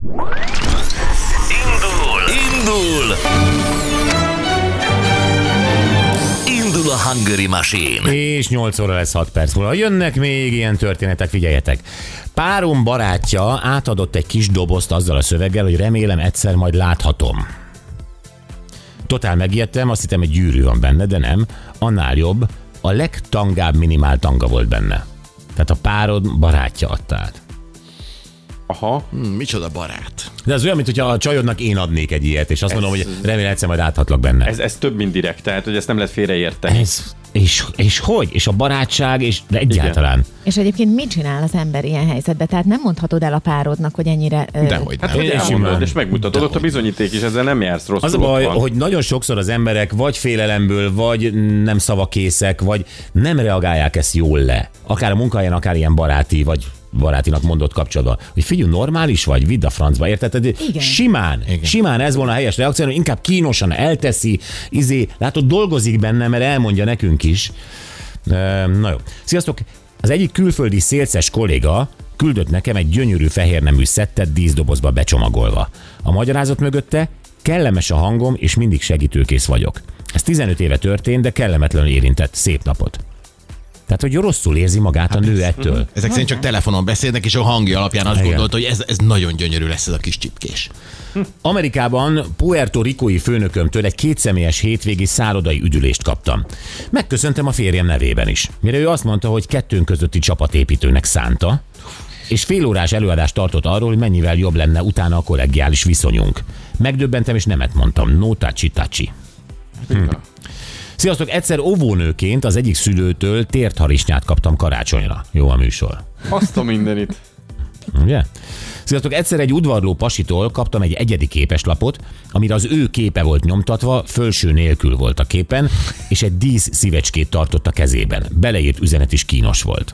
Indul a Hungary Machine. És 8 óra lesz 6 perc múlva. Jönnek még ilyen történetek, figyeljetek. Párom barátja átadott egy kis dobozt azzal a szöveggel, hogy remélem egyszer majd láthatom. Totál megijedtem, azt hittem egy gyűrű van benne, de nem. Annál jobb, a legtangább minimál tanga volt benne. Tehát a párod barátja adta át. Aha. Micsoda barát. De az olyan, mintha a csajodnak én adnék egy ilyet, és azt mondom, hogy remélem egyszer majd áthatlak benne. Ez több, mint direkt, tehát hogy ezt nem lehet félreérteni. És hogy? És a barátság, de egyáltalán. Igen. És egyébként mit csinál az ember ilyen helyzetben? Tehát nem mondhatod el a párodnak, hogy ennyire... Dehogy nem. Hát, hogy elmondod, és megmutatod, ott a bizonyíték is, ezzel nem jársz rosszul. Az a baj, hogy nagyon sokszor az emberek vagy félelemből, vagy nem szavakészek, vagy nem reagálják ezt jól le. Akár a munkahelyen, akár ilyen baráti, vagy barátinak mondott kapcsolatban, hogy figyelj, normális vagy, vidd a francba, érted? Igen. Simán ez volna a helyes reakció, hogy inkább kínosan elteszi, látod, dolgozik benne, mert elmondja nekünk is. Na jó. Sziasztok! Az egyik külföldi szélszes kolléga küldött nekem egy gyönyörű fehérnemű szettet díszdobozba becsomagolva. A magyarázat mögötte: kellemes a hangom, és mindig segítőkész vagyok. Ez 15 éve történt, de kellemetlenül érintett. Szép napot. Tehát, hogy rosszul érzi magát a nő ettől. Ezek szerint csak telefonon beszélnek, és a hangja alapján azt gondolta, hogy ez nagyon gyönyörű lesz ez a kis csipkés. Amerikában Puerto Ricói főnökömtől egy kétszemélyes hétvégi szállodai üdülést kaptam. Megköszöntem a férjem nevében is. Mire ő azt mondta, hogy kettőnk közötti csapatépítőnek szánta, és félórás előadást tartott arról, hogy mennyivel jobb lenne utána a kollegiális viszonyunk. Megdöbbentem, és nemet mondtam. No touchy. Sziasztok, egyszer óvónőként az egyik szülőtől tértharisnyát kaptam karácsonyra. Jó a műsor. Azt a mindenit. Ugye? Sziasztok, egyszer egy udvarló pasitól kaptam egy egyedi képeslapot, amire az ő képe volt nyomtatva, fölső nélkül volt a képen, és egy dísz szívecskét tartott a kezében. Beleírt üzenet is kínos volt.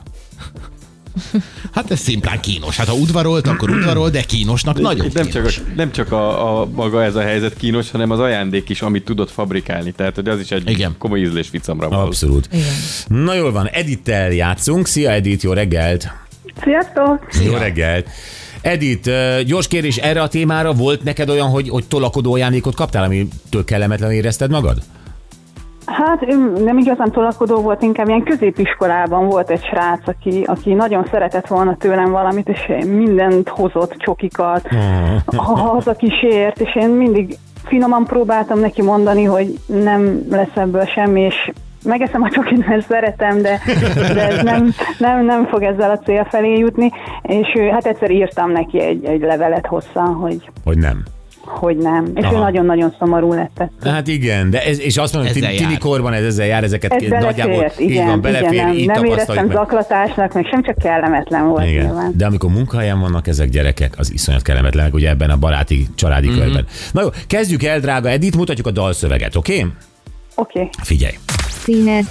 Hát ez szimplán kínos. Hát ha udvarolt, akkor udvarol, de kínosnak nagyon kínos. Nem csak a maga ez a helyzet kínos, hanem az ajándék is, amit tudod fabrikálni. Tehát hogy az is egy komoly ízlés vicamra való. Abszolút. Igen. Na jól van, Edittel játszunk. Szia Edit, jó reggelt! Sziasztok! Jó reggelt! Edit, gyors kérdés, erre a témára volt neked olyan, hogy tolakodó ajándékot kaptál, amitől kellemetlen érezted magad? Hát nem igazán tolakodó volt, inkább ilyen középiskolában volt egy srác, aki nagyon szeretett volna tőlem valamit, és mindent hozott, csokikat, hazakísért, és én mindig finoman próbáltam neki mondani, hogy nem lesz ebből semmi, és megeszem a csokit, mert szeretem, de ez nem fog ezzel a cél felé jutni, és hát egyszer írtam neki egy levelet hosszan, hogy nem. És ő nagyon-nagyon szomorú lett. Hát igen, de és azt mondom, hogy tini korban ezzel jár, ezeket ez nagyjából így van, belefér, nem, így nem tapasztaljuk éreztem zaklatásnak, meg sem csak kellemetlen volt. Igen. Nyilván. De amikor munkahelyen vannak ezek gyerekek, az iszonyat kellemetlenek, ugye ebben a baráti, családi körben. Na jó, kezdjük el, drága Edith, mutatjuk a dalszöveget, oké? Oké. Figyelj. Színezd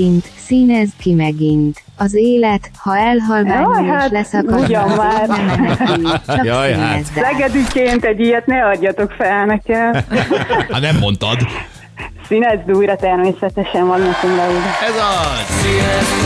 ki megint. Az élet, ha elhalványul és leszakad, ugyan már. nem menekül, csak Jaj, hát. Szegediként egy ilyet ne adjatok fel nekem. Hát nem mondtad. Színezd újra, természetesen van nekünk le újra. Ez az! Színezd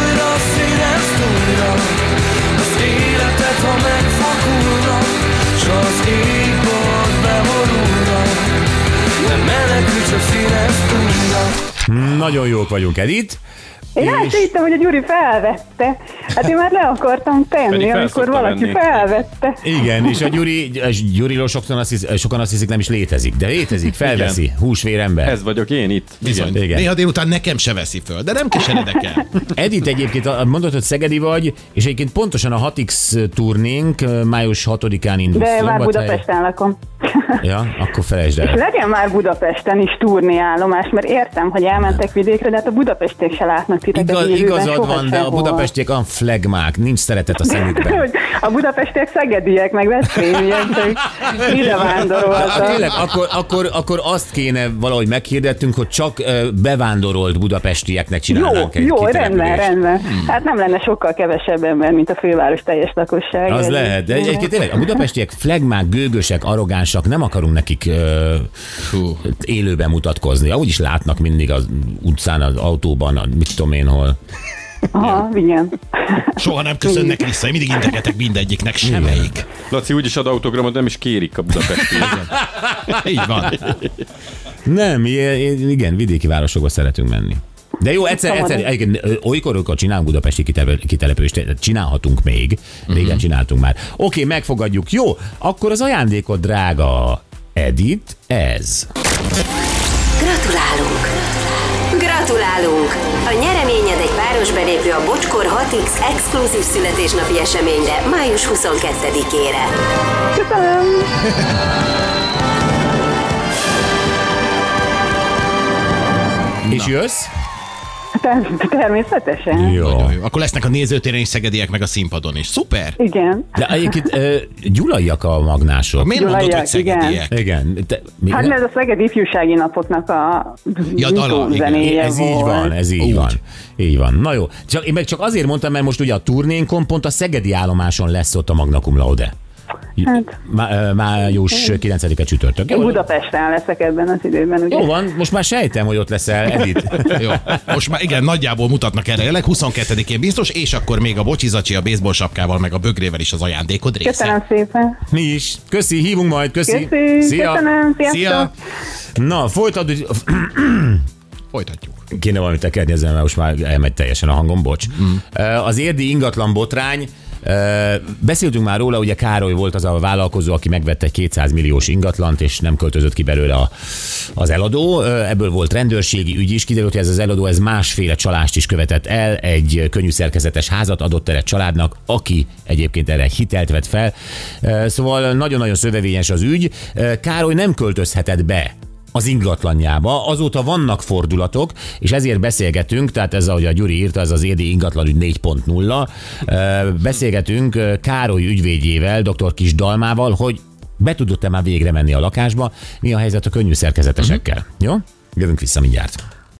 újra, az életet, ha megfakulna, s az égbolt beborulna, nem menekül, csak színezd újra. Nagyon jók vagyunk, Edith. Én hittem, hogy a Gyuri felvette. Hát én már le akartam tenni, amikor valaki felvette. Igen, és a Gyuriról sokan azt hiszik, nem is létezik, de létezik, felveszi, húsvérember. Ez vagyok én itt. Bizony. Igen. Néha délután nekem se veszi föl, de nem keseredek el. Edith, egyébként mondod, hogy szegedi vagy, és egyébként pontosan a 6X turnénk május 6-án indul. De már Budapesten lakom. Ja, akkor felejtsd el. És legyen már Budapesten is turnéállomás, mert értem, hogy elmentek vidékre, de hát a budapestiek se látnak titeket igazad van, de a budapestiek olyan flegmák, nincs szeretet a szemükben. A budapestiek szegediek, meg veszprémiek, csak ide vándoroltak. Tényleg, akkor azt kéne valahogy meghirdettünk, hogy csak bevándorolt budapestieknek csinálnánk egy Jó, kitelepülést. rendben. Hát nem lenne sokkal kevesebb ember, mint a főváros teljes lakosság. Az lehet, de egyébként tényleg a budapestiek flegmák, gőgösek, arrogánsak, nem akarunk nekik élőben mutatkozni. Ahogy is látnak mindig az utcán, az autóban, mit tudom én hol. Aha, igen. Soha nem köszönnek vissza, én mindig integetek mindegyiknek, semmelyik. Laci úgyis ad autogramot, nem is kérik a budapesti. Így van. Nem, igen, vidéki városokba szeretünk menni. De jó, egyszer olykor csinálunk budapesti kitelepülést, csinálhatunk még. Régen csináltunk már. Oké, megfogadjuk. Jó, akkor az ajándékod, drága Edith, ez. Gratulálunk! Gratulálunk! A nyereményed egy páros belépő a Bocskor 6X exkluzív születésnapi eseményre május 22-ére. Köszönöm! És jössz? Természetesen. Jó. Akkor lesznek a nézőtéren is szegediek, meg a színpadon is. Szuper! Igen. De egyébként gyulaiak a magnások. Miért mondod, hogy Gyulaiak, szegediek? Igen. Hát ez a Szegedi Ifjúsági Napoknak a dala, zenéje Ez így van, ez így van. Így van. Na jó. Én meg csak azért mondtam, mert most ugye a turnénkon pont a szegedi állomáson lesz ott a Magna Cum Laude. Hát, Május 9-e csütörtök. én Budapesten leszek ebben az időben. Ugye? Jó van, most már sejtem, hogy ott leszel, Edith. Jó. Most már igen, nagyjából mutatnak erre. Jelenleg 22-én biztos, és akkor még a bocsizacsi, a baseball sapkával, meg a bögrével is az ajándékod része. Köszönöm szépen. Mi is. Köszi, hívunk majd, köszi. Szia. Köszönöm, sziasztok. Szia! Na, folytatjuk. Kéne valamit tekerni ezzel, mert most már elmegy teljesen a hangom, bocs. Az érdi ingatlan botrány. Beszéltünk már róla, ugye Károly volt az a vállalkozó, aki megvette egy 200 milliós ingatlant, és nem költözött ki belőle az eladó. Ebből volt rendőrségi ügy is. Kiderült, hogy ez az eladó másféle csalást is követett el. Egy könnyű szerkezetes házat adott el egy családnak, aki egyébként erre hitelt vett fel. Szóval nagyon-nagyon szövevényes az ügy. Károly nem költözhetett be az ingatlanjába. Azóta vannak fordulatok, és ezért beszélgetünk, tehát ez, ahogy a Gyuri írta, ez az érdi ingatlanügy 4.0. Beszélgetünk Károly ügyvédjével, dr. Kis Dalmával, hogy be tudott-e már végre menni a lakásba, mi a helyzet a könnyű szerkezetesekkel. Jó? Jövünk vissza mindjárt.